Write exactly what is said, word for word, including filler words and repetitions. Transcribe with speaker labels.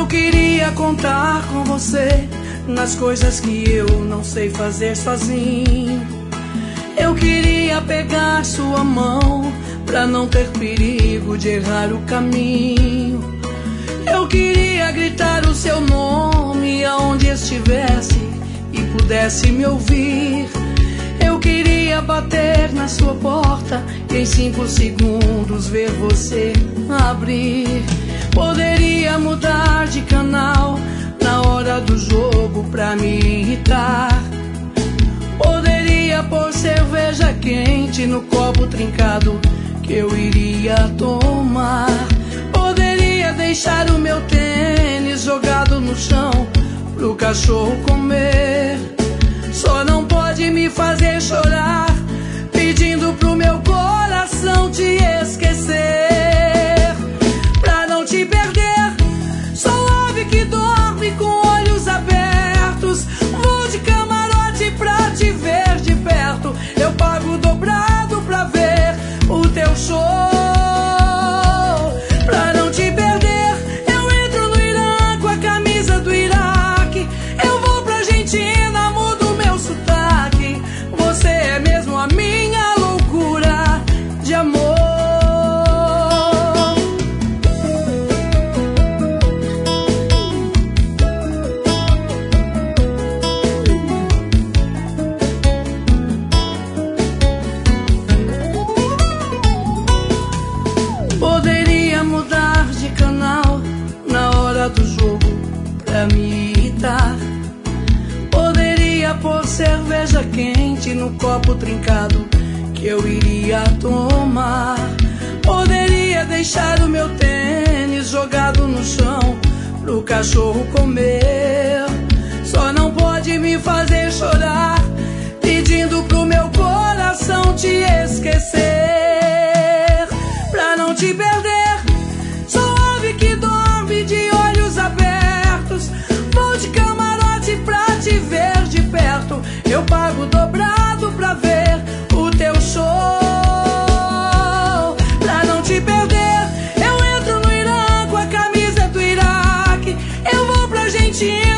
Speaker 1: Eu queria contar com você nas coisas que eu não sei fazer sozinho. Eu queria pegar sua mão pra não ter perigo de errar o caminho. Eu queria gritar o seu nome aonde estivesse e pudesse me ouvir. Eu queria bater na sua porta e em cinco segundos ver você abrir. Poderia mudar de canal na hora do jogo pra me irritar. Poderia pôr cerveja quente no copo trincado que eu iria tomar. Poderia deixar o meu tênis jogado no chão pro cachorro comer. Só não pode me fazer chorar pedindo pro meu coração te esquecer. Pra não te perder, sou ave que dorme com olhos abertos. Vou de camarote pra te ver de perto. Eu pago dobrado pra ver o teu show. Pra não te perder, eu entro no Irã com a camisa do Iraque. Eu vou pra Argentina, mudo meu sotaque. Você é mesmo a minha loucura de amor. Poderia mudar de canal na hora do jogo pra me irritar. Poderia pôr cerveja quente no copo trincado que eu iria tomar. Poderia deixar o meu tênis jogado no chão pro cachorro comer. Só não pode me fazer chorar pedindo pro meu coração te esquecer. Pra não te perder, sou ave que dorme de olhos abertos. Vou de camarote pra te ver de perto. Eu pago dobrado pra ver o teu show. Pra não te perder, eu entro no Irã com a camisa do Iraque. Eu vou pra Argentina,